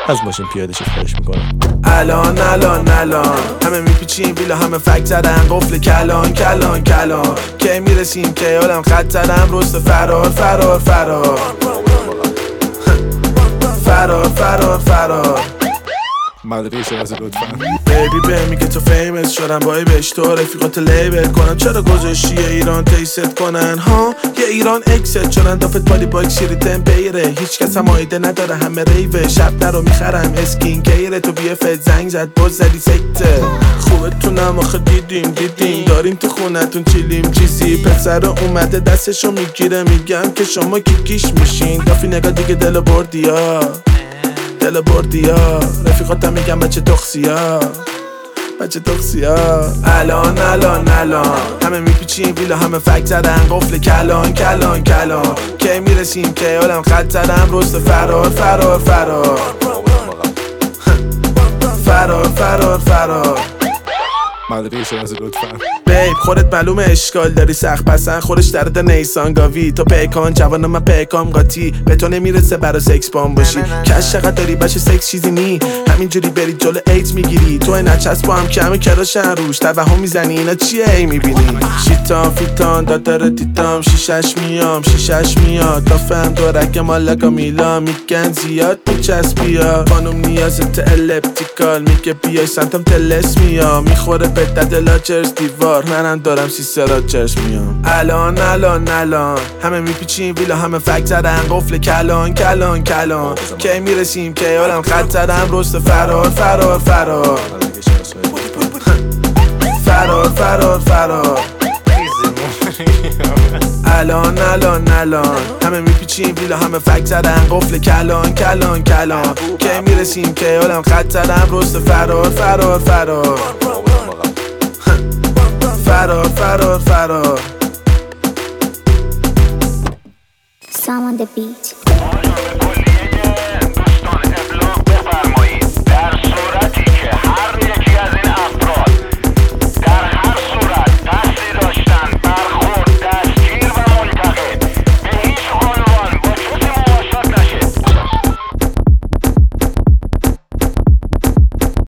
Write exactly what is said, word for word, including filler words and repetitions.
از ماشین پیاده شی خواهش میکنم. الان الان الان همه میپیچیم بیلا همه فکت زدن قفل کلان کلان کلان که میرسیم که حالم خط زدم رست فرار فرار فرار فرار فرار فرار مدرقه شناسی لطفا. بیبی به میگه تو فیمس شدم با ای بهش تو رفیقات لیبل کنم چرا گذاشتی ایران تیست کنن ها یه ایران اکست شدن دافت بالی با اکسیری تمپیره هیچ کس هم آیده نداره همه ریوه شب در رو میخرم اسکین کیره تو بیه فت زنگ زد باز زدی سکته خوبه تونم آخه دیدیم دیدیم داریم تو خونتون چیلیم چیزی پسر اومده دستشو میگیره میگم که شما کیکیش میشین دافی نگاه دیگه دل بردی ها دل بردی ها رفیقاتم میگم بچه تخصیا بچه تخصیا الان الان الان همه میپیچیم ویلا همه فکت زدن قفل کلان کلان کلان که میرسیم که حالم خط زدم رست فرار فرار فرار فرار فرار فرار مدرقه شناسی لطفا. بیب خودت معلومه اشکال داری سخت پسن خودش درد نیسان گاوی تو پیکان جوانم من پیکام قاطی به تو نمیرسه برا سکس بام باشی کش چقدر داری بشه سکس چیزی نی همینجوری بری جلو ایت میگیری تو نچسب با هم که همه کراشن روش توهم میزنی اینا چیه ای میبینی شیطان فیتان دادر تیتام شیشش میام شیشش میاد تا فهم دورک مالکا میلا میگن زیاد میچسبیا خانم نیازت الپتیکال میگه بیای سمتم تلس میام میخوره به دد لاچرز دیوار منم دارم سیسه راچرز میام الان الان الان همه میپیچیم ویلا همه فکت زدن قفل کلان کلان کلان که میرسیم که حالم خط زدم رست فرار فرار فرار فرار فرار فرار الان الان الان همه میپیچیم ویلا همه فکت زدن قفل کلان کلان کلان که میرسیم که حالم خط زدم رست فرار فرار فرار فرار فرار فرار Sam on the beat.